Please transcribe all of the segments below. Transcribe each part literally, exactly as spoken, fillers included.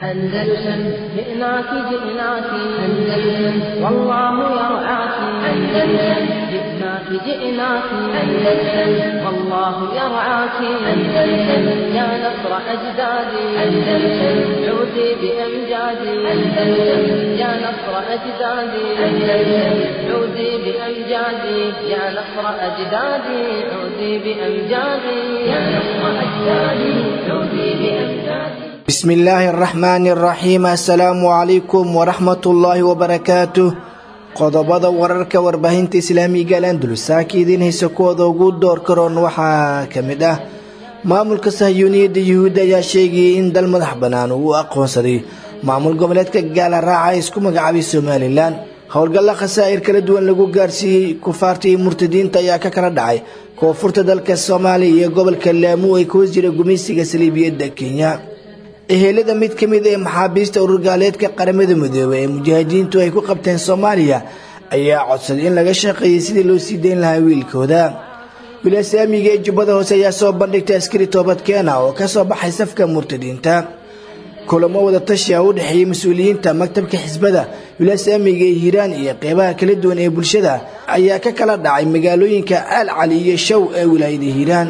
أندلسن جئناك جئناك أندلسن والله يرعاك أندلسن جئناك جئناك أندلسن والله يرعاك أندلسن يا نصر أجدادي أندلسن عودي بأمجادي أندلسن يا نصر أجدادي أندلسن عودي بأمجادي يا نصر أجدادي عودي بأمجادي يا نصر أجدادي عودي بأمجادي. بسم الله الرحمن الرحيم. السلام عليكم ورحمة الله وبركاته. qodobada wararka warbaahinta islaamiga Andalus saakiidin hayso kooda ugu door karoon waxa kamid ah maamulka Sahyuuniyadda Yuhuudda ayaa sheegay in dal madax banaan uu aqoonsaday maamul goboleedka gaala raacay isku magacaabay Somaliland. howlgalla khasaa'ir kala duwan lagu gaarsiiyay kufaartii murtadiinta ayaa ka kala dhacay koonfurta dalka Soomaaliya iyo gobolka Lamu ay ku jira gumeysiga Saliibiyadda Kenya. ehelada mid kamid ah maxaabiista ururgaaleedka qaramada midoobay ee mujaahidiintu ay ku qabteen Soomaaliya ayaa codsaday in laga shaqeeyo sidii loo sii deyn lahaa wiilkooda. wilaasamiga ee Jubbada Hoose ayaa soo bandhigtay askari toobadkeena oo ka soo baxay safka murtadiinta. kulamo wada tashi ah u dhaxeeyay mas'uuliyiinta maktabka xisbada wilaasamiga ee Hiiraan iyo qeybaha kala duwan ee bulshada ayaa ka kala dhacay magaalooyinka Al Cali iyo Shaw ee wilaayada Hiiraan.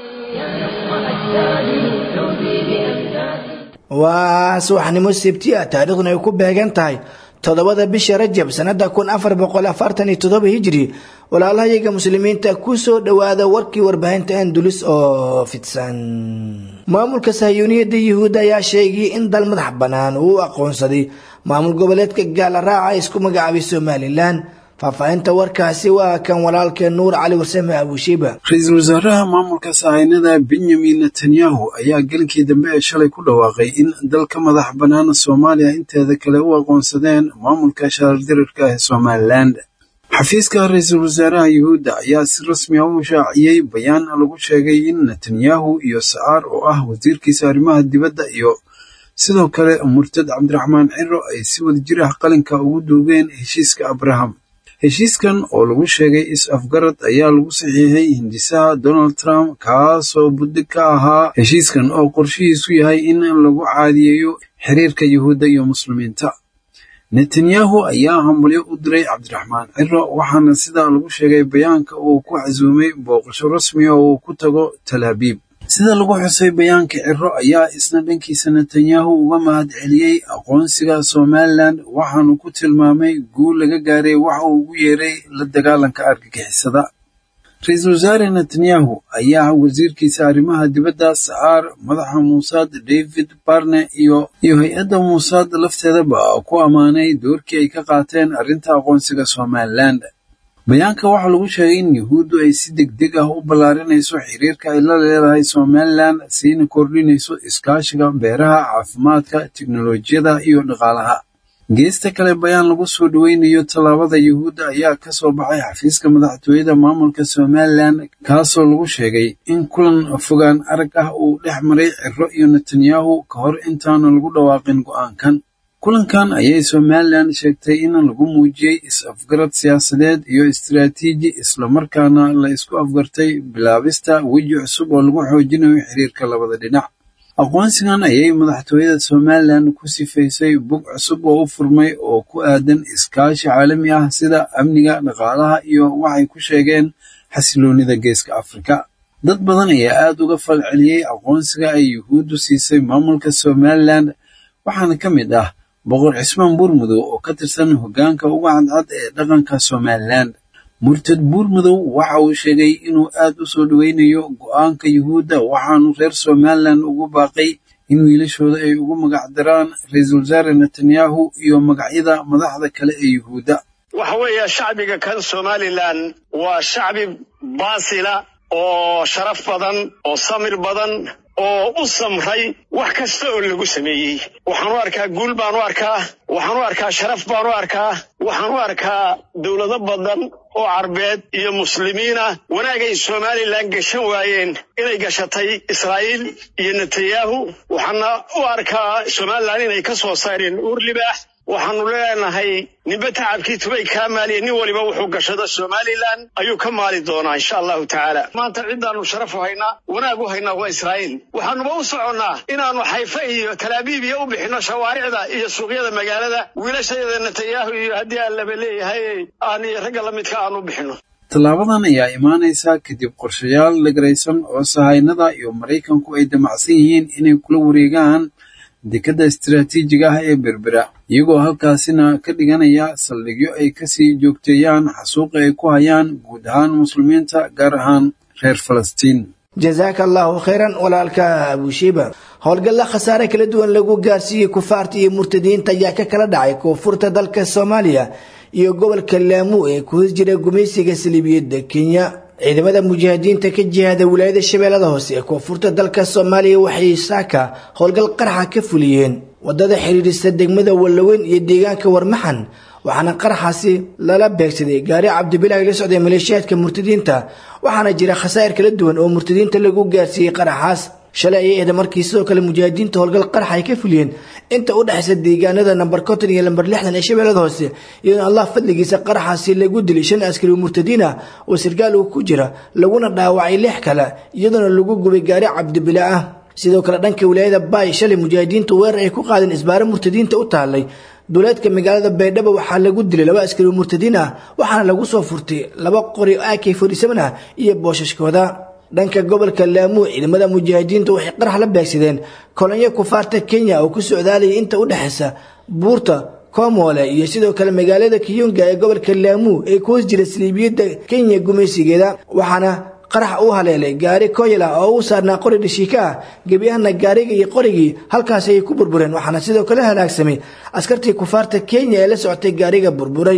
waa subaxnimo Sabtiya taariikhdu ay ku beegan tahay toddobada bisha Rajab sanada kun afar boqol afartan iyo toddoba hijri. walaalahayaga muslimiinta ku soo dhawaada warkii warbaahinta Andalus oo fidsan. maamulka Sahyuuniyadda Yuhuudda ayaa sheegay in dal madax banaan uu aqoonsaday maamul goboleedka gaala raacay isku magacaabay Somaliland. faafahinta warkaasi waa kan walaalkeen Nuur Cali Warsame Abu Shiba. Ra'iisul Wasaaraha maamulka Sahaynada Benjamin Netanyahu ayaa galkii dambe ee shalay ku dhawaaqay in dalka madax banaan Soomaaliya inteeda kale u aqoonsadeen maamulka shaardirka ee Somaliland. xafiiska Ra'iisul Wasaaraha Yuhuudda ayaa si rasmi ah u shaaciyay bayaan lagu sheegay in Netanyahu iyo Saar oo ah wasiirkiisa arrimaha dibadda iyo sidoo kale Murtad Cabdiraxmaan Ciro ay si wadajir ah qalinka ugu duubeen heshiiska Abraham. heshiiskan oo lagu sheegay is-afgarad ayaa lagu saxiixay hindisaha Donald Trump kaasoo buddig ka ahaa heshiiskan oo qorshihiisu yahay in lagu caadiyeeyo xiriirka Yuhuudda iyo muslimiinta. Netanyahu ayaa hambalyo u diray Cabdiraxmaan Ciro waxaana sida lagu sheegay bayaanka uu ku casuumay booqasho rasmi ah oo ku tago Tel Aviv. sida lagu xusay bayaanka Ciro ayaa isna dhankiisa Netanyahu uga mahad celiyay aqoonsiga Somaliland waxaanu ku tilmaamay guul laga gaaray waxa uu ugu yeeray la dagaalanka argagixisada. Ra'iisul Wasaare Netanyahu ayaa wasiirkiisa arrimaha dibadda Saar, madaxa Mossad David Barne iyo iyo hay'adda Mossad lafteedaba ku amaanay doorkii ay ka qaateen arrinta aqoonsiga Somaliland. bayaanka waxa lagu sheegay in Yuhuuddu ay si degdeg ah u ballaarinayso xiriirka ay la leedahay Somaliland siina kordhinayso iskaashiga beeraha, caafimaadka, tiknoolajiyada iyo dhaqaalaha. geesta kale bayaan lagu soo dhaweynayo tallaabada Yuhuudda ayaa ka soo baxay xafiiska madaxtooyada maamulka Somaliland kaasoo lagu sheegay in kulan fogaan arag ah uu dhex maray Ciro iyo Netanyahu ka hor intaan lagu dhawaaqin go'aankan. kulankan ayay Somaliland sheegtay in lagu muujiyay is-afgarad siyaasadeed iyo istiraatiiji isla markaana la isku afgartay bilaabista weji cusub oo lagu xoojinayo xiriirka labada dhinac. aqoonsigan ayay madaxtooyada Somaliland ku sifaysay bog cusub oo u furmay oo ku aadan iskaashi caalami ah sida amniga, dhaqaalaha iyo waxay ku sheegeen xasiloonida geeska Afrika. dad badan ayaa aad uga falceliyay aqoonsiga ay Yuhuuddu siisay maamulka Somaliland waxaana ka mid ah boqor Cismaan Buurmadow oo ka tirsan hoggaanka ugu cadcad ee dhaqanka Somaliland. Murtad Buurmadow waxa uu sheegay inuu aad u soo dhaweynayo go'aanka Yuhuudda waxaanu reer Somaliland ugu baaqay in wiilashooda ay ugu magac daraan Ra'iisul Wasaare Netanyahu iyo magacyada madaxda kale ee Yuhuudda. waxa weeye shacbiga kan Somaliland waa shacbi baasila oo sharaf badan oo samir badan oo u samray wax kasta oo lagu sameeyay. waxaan u arkaa guul baan u arkaa waxaan u arkaa sharaf baan u arkaa waxaan u arkaa dawlado badan oo Carbeed iyo muslimiina wanaagay Somaliland gashan waayeen inay gashatay Israa'iil iyo Netanyahu. waxaan u arkaa Somaliland inay ka soo saareen uur libaax waxaanu leenahay ninba tacabkiisu bay kaa maaliye nin waliba wuxuu gashada Somaliland ayuu ka maali doonaa insha Allahu tacaala maanta cidaanu sharaf u haynaa wanaag u haynaa waa Israa'iil waxaanu u soconaa inaanu Xayfa iyo Tel Aviv iyo u bixino shawaaricda iyo suuqyada magaalada wiilashayada Netanyahu iyo haddii aan la leeyahay aan raga la midka aanu bixino tallaabadan ayaa imaanaysa kadib qorshayaal lagaraysan oo sahaynada iyo Mareykanku ay damacsan yihiin inay kula wareegaan dekada istiraatiijiga ah ee Berbera iyagoo halkaasina ka dhiganaya saldhigyo ay kasii joogteeyaan xasuuq ay ku hayaan guud ahaan muslimiinta gaar ahaan reer Falastiin. Jazakallahu khairan walaalka Abu Shiba. howlgalla khasaare kala duwan lagu gaarsiiyay kufaarta iyo murtadiinta ayaa ka kala dhacay koonfurta dalka Soomaaliya iyo gobolka Lamu ee ku jira gumeysiga Saliibiyada Kenya. ciidamada mujaahidiinta ka jihada wilaayada Shabeellada Hoose ee koonfurta dalka Soomaaliya waxay saaka howlgal qarxa ka fuliyeen wadada xiriirisa degmada Walaweyn iyo deegaanka Warmaxan waxaana qarxaasi lala beegsaday gaari Cabdibilaahi la socday maleeshiyaadka murtadiinta waxaana jira khasaare kala duwan oo murtadiinta lagu gaarsiiyay qarxaas shalay ay markii sidoo kale mujaahidiinta howlgal qarxa ay ka fuliyeen inta u dhaxaysa deegaanada number konton iyo number lixdan ee Shabeellada Hoose iyo Allah fadligiisa qarxaasi lagu dilay shan askari murtadiina oo sargaal ku jira laguna dhaawacay lix kale iyadoo lagu gubay gaari Cabdibilaahi sidoo kale dhanka wilaayada Baay shalay mujaahidiintu weerar ay ku qaadeen isbaaro murtadiinta u taalay duleedka magaalada Baydhabo waxaa lagu dilay laba askari murtadiin ah waxaana lagu soo furtay laba qori A K forty-seven ah iyo boosashkooda dhanka gobolka Lamu ciidamada mujaahidiintu waxay qarx la beegsadeen kolonyo kufaarta Kenya oo ku socdaalay inta u dhaxaysa buurta Komole iyo sidoo kale magaalada Kiyunga ee gobolka Lamu ee ku jira Saliibiyada Kenya gumeysigeeda waxaana qarax u haleelay gaari Koyla oo u saarnaa qori dhishika gabiyahana gaariga iyo qorigii halkaas ay ku burbureen waxaana sidoo kale halaagsamay askartii kufaarta Kenya ee la socotay gaariga burburay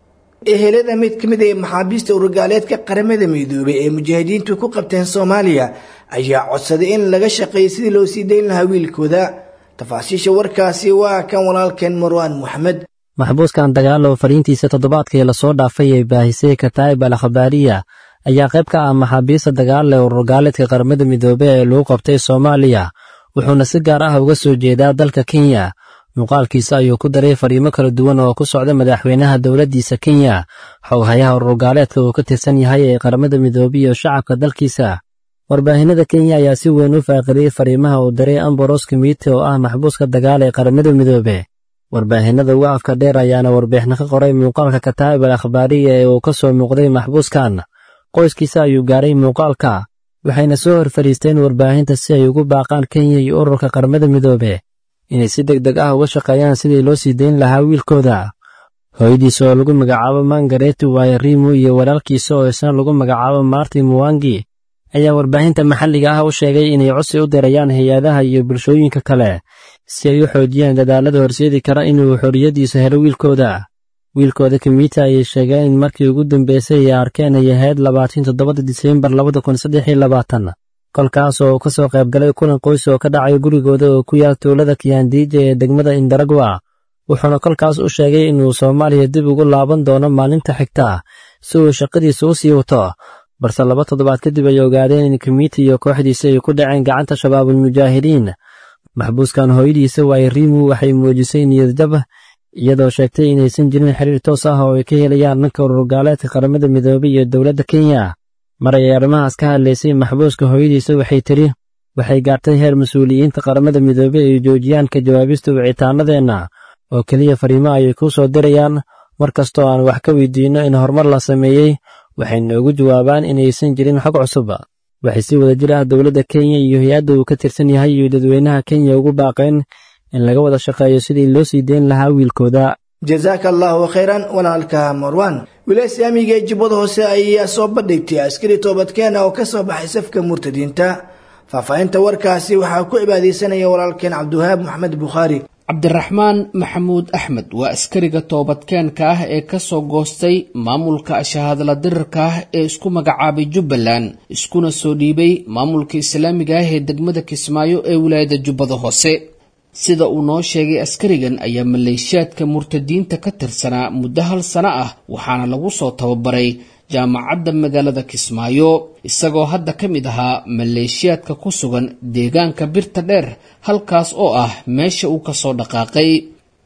ehelada mid kamid ah maxaabiista ururgaaleedka qaramada midoobay ee mujaahidiintu ku qabteen Soomaaliya ayaa codsaday in laga shaqeeyo sidii loo sii deyn lahaa wiilkooda tafaasiisha warkaasi waa kan walaalkeen Marwan Maxamed maxbuuskan dagaal oo fariintiisa toddobaadkii la soo dhaafay ee baahisay Kataib al-Khabaariya ayaa qayb ka ah maxaabiista dagaal ee ururgaaleedka qaramada midoobay ee lagu qabtay Soomaaliya wuxuuna si gaar ah uga soo jeedaa dalka Kenya muuqaalkiisa ayuu ku daray fariimo kala duwan oo ku socda madaxweynaha dawladdiisa Kenya xoghayaha ururgaaleedka uu ka tirsan yahay ee qaramada midoobay iyo shacabka dalkiisa warbaahinada Kenya ayaa si weyn u faaqiriyay fariimaha uu daray Ambrose Kimiti oo ah maxbuuska dagaal ee qaramada midoobay warbaahinada ugu afka dheer ayaana warbixin ka qoray muuqaalka Kataib al-Khabaariya ee uu ka soo muuqday maxbuuskan qoyskiisa ayuu gaaray muuqaalka waxayna soo horfariisteen warbaahinta si ay ugu baaqaan Kenya iyo ururka qaramada midoobay inay si degdeg ah uga shaqeeyaan sidii loo sii deyn lahaa wiilkooda hooyadiisa oo lagu magacaabo Margaret Wairimu iyo walaalkiisa oo isna lagu magacaabo Martin Mwangi ayaa warbaahinta maxalliga ah u sheegay inay codsi u dirayaan hay'adaha iyo bulshooyinka kale si ay u xoojiyaan dadaalada horseedi kara inuu xorriyadiisa helo wiilkooda wiilkooda Kimiti ay sheegeen in markii ugu dambeysay ay arkeen ay ahayd labaatan iyo toddoba Diseembar laba kun saddex iyo labaatan kolkaas oo ka soo qayb galay kulan qoys oo ka dhacay gurigooda oo ku yaal tuulada Kiyandiije ee degmada Indaragwa wuxuuna kolkaas u sheegay inuu Soomaaliya dib ugu laaban doono maalinta xigta si uu shaqadiisa u sii wato balse laba toddobaad kadib ay ogaadeen in Kimiti iyo kooxdiisa ay ku dhaceen gacanta shabaabul mujaahidiin maxbuuskan hooyadiisa Wairimu waxay muujisay niyad jab iyadoo sheegtay inaysan jirin xiriir toos ah oo ay ka helayaan dhanka ururgaaleedka qaramada midoobay iyo dawladda Kenya mar ay arrimahaas ka hadlaysay maxbuuska hooyadiisa waxay tiri waxay gaartay heer mas'uuliyiinta qaramada midoobay ay joojiyaan ka jawaabista wicitaanadeenna oo kaliya fariimo ay ku soo dirayaan mar kastoo aan wax ka weydiino in horumar la sameeyay waxay noogu jawaabaan inaysan jirin xog cusub waxay si wada jir ah dawladda Kenya iyo hay'adda uu ka tirsan yahay iyo dadweynaha Kenya ugu baaqeen in laga wada shaqeeyo sidii loo sii deyn lahaa wiilkooda jazakallahu khairan walaalka Marwan wilaayada amiga ee Jubbada Hoose ayaa soo bandhigtay askari toobadkeena oo ka soo baxay safka murtadiinta faafaynta warkaasi waxaa ku cibaadeysanaya walaalkeen Cabdiwahaab Maxamed Bukhari Cabdiraxmaan Maxamuud Axmed waa askariga toobadkeenka ah ee ka soo goostay maamulka shahaadala dirirka ah ee isku magacaabay Jubbaland iskuna soo dhiibay maamulka islaamiga ah ee degmada Kismaayo ee wilaayada Jubbada Hoose sida uu noo sheegay askarigan ayaa maleeshiyaadka murtadiinta ka tirsanaa muddo hal sano ah waxaana lagu soo tababaray jaamacadda magaalada Kismaayo isagoo hadda ka mid ahaa maleeshiyaadka ku sugan deegaanka Birta Dheer halkaas oo ah meesha uu ka soo dhaqaaqay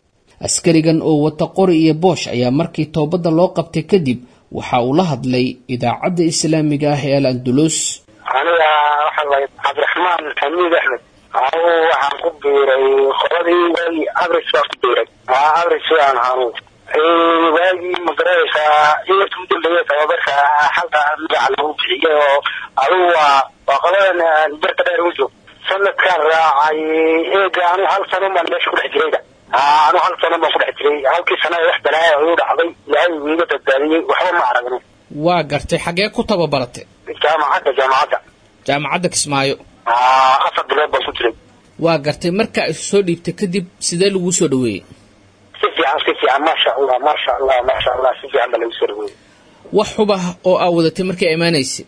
askarigan oo wata qori iyo boosh ayaa markii toobadda loo qabtay kadib waxa uu la hadlay idaacadda islaamiga ah ee al-andalus. aniga waxaan lahay cabdiraxmaan xamiid axmed anigu waxaan ku biiray qoladii waagii abris baan ku biiray abris aan hanuun waagii magaraysaa inta u dambeeyay tababarka xalka magaca lagu bixiyay oo adigu waa waa qoladan barta dheer u joog sanadkaan raacay eega anigu hal sano baan meesha ku dhex jirayda anigu hal sano baan ku dhex jiray halkii sana wax balaaya igu dhacday ilaahay wiiga badbaadiyey waxba ma aragno. waa gartay xagee ku tababaratay? jaamacadda jaamacadda jaamacadda Kismaayo. afar bilood baan ku jiray. waa gartay marka ay soo dhiibtay kadib sidee lagu soo dhaweeyay? si fiican si fiican maasha Allah maasha Allah maasha Allah si fiican baa lagu soo dhaweeyay. wax xuba oo aad wadatay markii ay imaanaysay?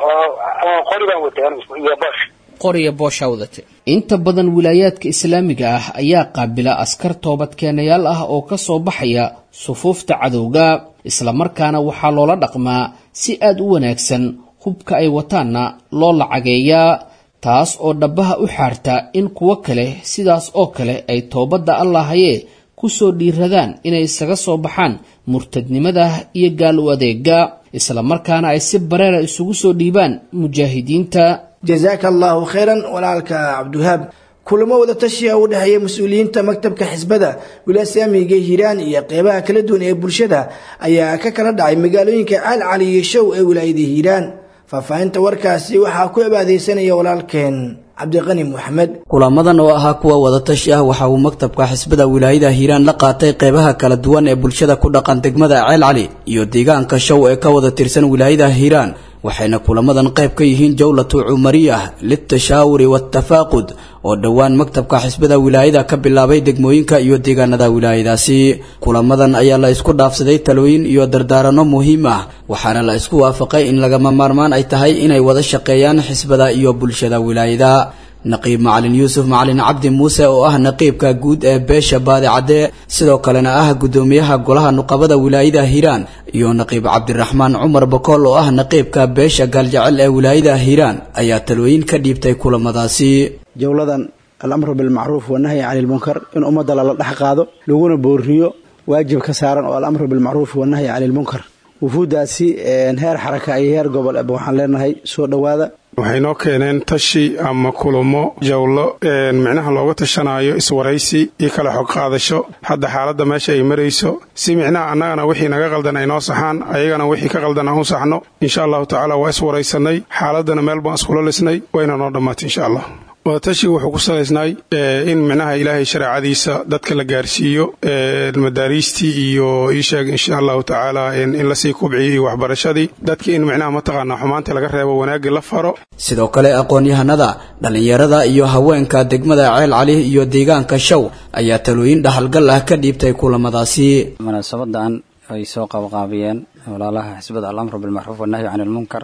oo qori baan watay iyo boosh. qori iyo boosh wadatay. inta badan wilaayaadka islaamiga ah ayaa qaabila askar toobadkeenayaal ah oo ka soo baxaya sufuufta cadowga, isla markaana waxaa loola dhaqmaa si aad u wanaagsan, hubka ay wataanna loo lacageeyaa, taas oo dhabaha u xaarta in kuwa kale sidaas oo kale ay toobadda allahayee ku soo dhiiradaan inay isaga soo baxaan murtadnimada iyo gaal u adeega, isla markaana ay si bareera isugu soo dhiibaan mujaahidiinta. jazaaka allahu khayran walaalka cabdiwahaab. kulamo wada tashiya u dhexeeya mas-uuliyiinta maktabka xisbada wilaasyaamiga hiiraan iyo qeybaha kala duwan ee bulshada ayaa ka kala dhacay magaalooyinka caal cali iyo show ee wilaayada hiiraan. faahfaahinta warkaasi waxaa ku abaadeysanaya walaalkeen cabdiqani maxamed. kulamadan oo ahaa kuwa wadatashi ah waxa uu maktabka xisbada wilaayada hiiraan la qaatay qeybaha kala duwan ee bulshada ku dhaqan degmada caal cali iyo deegaanka show ee ka wada tirsan wilaayada hiiraan, waxayna kulamadan qayb ka yihiin jawlatu cumariyah litashaawuri waatafaaqud oo dhowaan maktabka xisbada wilaayada ka bilaabay degmooyinka iyo deegaanada wilaayadaasi. kulamadan ayaa la isku dhaafsaday talooyin iyo dardaarano muhiim ah, waxaana la isku waafaqay in lagama maarmaan ay tahay inay wada shaqeeyaan xisbada iyo bulshada wilaayada. naqiib macalin yuusuf macalin cabdi muuse oo ah naqiibka guud ee beesha baadi cadde, sidoo kalena ah gudoomiyaha golaha nuqabada wilaayada hiiraan, iyo naqiib cabdiraxmaan cumar bakool oo ah naqiibka beesha gaaljecel ee wilaayada hiiraan ayaa talooyin ka dhiibtay kulamadaasi. jawladan al-amru bilmacruuf wanahyi cani lmunkar in ummadda lala dhex qaado laguna booriyo waajib ka saaran oo al-amru bilmacruuf wanahyi cani lmunkar. wufuudaasi heer xaraka iyo heer gobol waxaan leenahay soo dhowaada. waxay noo keeneen tashi ama kulamo jawlo micnaha looga tashanayo iswaraysi iyo kala xog qaadasho hadda xaaladda meesha ay marayso, si micnaha annagana wixii naga qaldan ay noo saxaan, ayagana wixii ka qaldan aan u saxno. insha allahu tacaala waa iswaraysanay, xaaladana meel baan iskula lisnay, wayna noo dhammaatay insha allah. wadatashiga wuxuu ku salaysnay in micnaha ilaahay shareecadiisa dadka la gaarsiiyo, madaariistii iyo iisheeg insha allahu tacaala in lasii kubciyo iyo waxbarashadii dadka in micnaha mataqaanaa xumaanta laga reebo wanaagii la faro. sidoo kale aqoon-yahanada dhallinyarada iyo haweenka degmada ceel cali iyo deegaanka show ayaa talooyin dhaxalgal ah ka dhiibtay kulamadaasi. munaasabadan ay soo qabqaabiyeen walaalaha xisbada al-amru bilmacruuf wanahyi cani lmunkar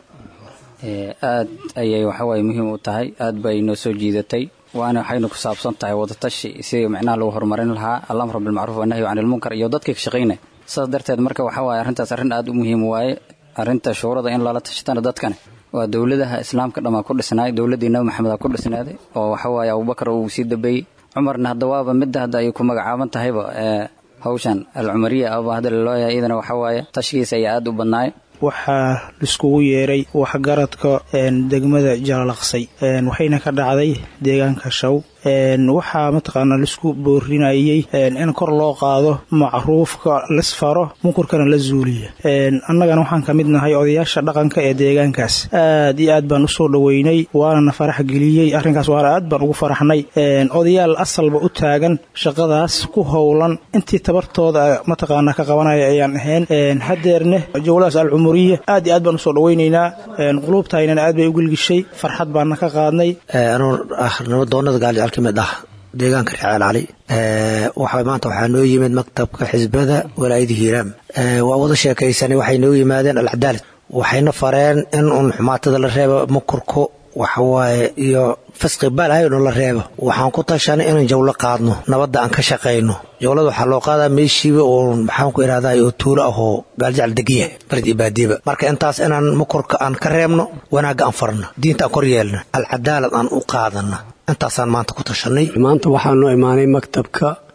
aad ayay waxawaaye muhiim u tahay, aad bay noo soo jiidatay, waana waxaynu ku saabsan tahay wadatashi si micnaha lagu horumarin lahaa al-amru bilmacruuf wanahyi cani lmunkar iyo dadkii ka shaqaynaya. sidaas darteed marka waxa waaye arrintaas arrin aad u muhiim waaye. arrinta shuurada in lala tashatana dadkane waa dowladaha islaamka dhammaa ku dhisnaay, dowladdii nabi maxamed ku dhisnaaday oo waxa waaye abubakar uu sii dambeeyey, cumarna hadda waaba midda hadda ay ku magacaaban tahayba hawshan al-cumariya aba hadda lalooyahay iyadana waxa waaye tashigiisa ayaa aad u badnaay. waxaa laiskugu yeeray waxgaradka degmada jalalaqsay waxayna ka dhacday deegaanka show. waxaa mataqaanaa laisku boorinayay in kor loo qaado macruufka lisfaro munkurkana la zuuliya. annagana waxaan ka mid nahay odayaasha dhaqanka ee deegaankaas. aad iyo aad baan usoo dhoweynay, waana na farax geliyey arrinkaas, waana aad baan ugu faraxnay. odayaal asalba u taagan shaqadaas ku howlan intii tabartooda mataqaanaa ka qabanaya ayaan ahayn. hadeerne jawladaas alcumuriya aad iyo aad baan usoo dhoweynaynaa, quluubtaynana aad bay u gelgishay, farxad baana ka qaadnay. nabadoonada gaaljecel kamid ah deegaanka reer ceel cali waxa maanta waxaa noo yimid maktabka xisbada walaayada hiiraan. waa wada sheekaysanay, waxay noo yimaadeen alcadaalad, waxayna fareen in uun xumaatada la reebo, mukurku waxawaaye iyo fisqi baalahayno la reebo. waxaan ku tashanay inaan jawlo qaadno, nabadda aan ka shaqayno. jawlada waxaa loo qaadaa meeshiiba oo maxaan ku ihahdaa oo tuulo ahoo gaaljecel degiya barid iyo baadiba. marka intaas inaan mukurka aan ka reebno, wanaagga aan farno, diinta aan kor yeelno, alcadaalad aan u qaadana, intaasaan maanta ku tashanay. maanta waxaa noo imaanay maktabka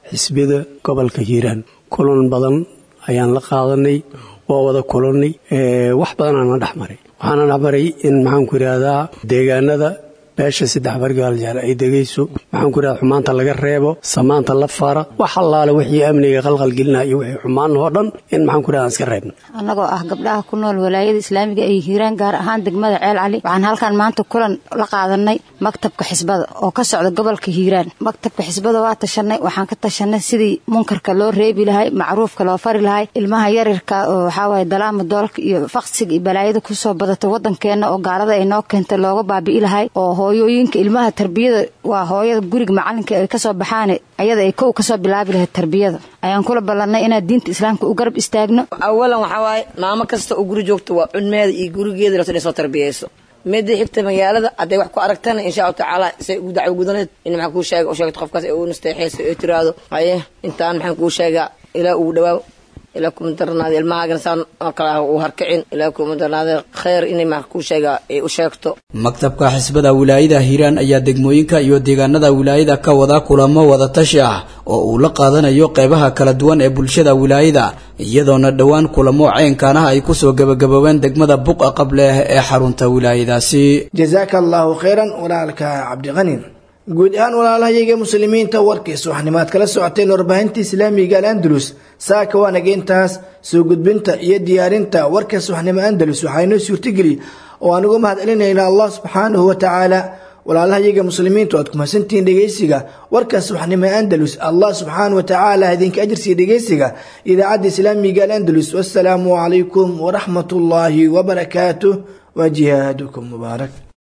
xisbiyada gobolka hiiraan kulan badan ayaan la qaadanay waa wada kulannay wax badanaan la dhex maray waxaana dhex maray in maxaanku idhaahdaa deegaanada beesha saddex bargaaljaal ay degayso maxaanku idhahdaa xumaanta laga reebo samaanta la fara wax allaale wixii amniga qalqalgelina iyo wixii xumaan oo dhan in maxaanku idhahdaa iska reebno annagoo ah gabdhaha ku nool walaayada islaamiga ee hiiraan gaar ahaan degmada ceel cali waxaan halkan maanta kulan la qaadanay maktabka xisbada oo ka socda gobolka hiiraan maktabka xisbada waa tashanay waxaan ka tashanay sidii munkarka loo reebi lahay macruufka loo fari lahay ilmaha yarirka oo waxaa waaye dalaama doolka iyo faqsiga iyo balaayada kusoo badatay wadankeena oo gaalada ay noo keentay looga baabi'i lahay oo hooyooyinka ilmaha tarbiyada waa hooyada guriga macalinka ay kasoo baxaan ayada ay kow kasoo bilaabi lahayd tarbiyada ayaan kula ballanay inaan diinta islaamka u garab istaagno awalan waxaa waaye maamo kasta oo guri joogta waa cunmeeda iyo gurigeeda rabta inay soo tarbiyeyso meeda xigta magaalada hadday wax ku aragtana insha allahu tacaala say ugu dacwo gudaneed in maxaa kuu sheega u sheegto qofkaas ee u nasteexeyso ee tiraahdo haye intaan maxaan kuu sheegaa ilaa ugu dhawaaw ilaa kuma darnaada ilmahaagana saan oo kale uu harkicin ilaa kuma darnaada khayr inay maxaa kuu sheegaa ay u sheegto maktabka xisbada wilaayada hiiraan ayaa degmooyinka iyo deegaanada wilaayada ka wada kulamo wada tashi ah oo uu la qaadanayo qaybaha kala duwan ee bulshada wilaayada iyadoona dhowaan kulamo ceenkaan ah ay kusoo gabagaboobeen degmada buqa qable ee xarunta wilaayadaasi jazaaka allahu khayran walaalka cabdiqani guud ahaan walaalahayaga muslimiinta warkiisa waxnimaad kala socoteen warbaahinta islaamiga al-andalus saaka waa nageyntaas soo gudbinta iyo diyaarinta warkaas waxnimo andalus waxaynoo suurtageli oo aan uga mahad celinayna allah subxaanahu wa tacaala walaalahayaga muslimiintu aad ku mahadsantihiin dhegeysiga warkaas waxnimo andalus allah subxaanahu wa tacaala idinka ajirsiiya dhegeysiga idaacadda islaamiga al-andalus wassalaamu calaykum waraxmatullaahi wabarakaatuh wa jihaadukum mubaarak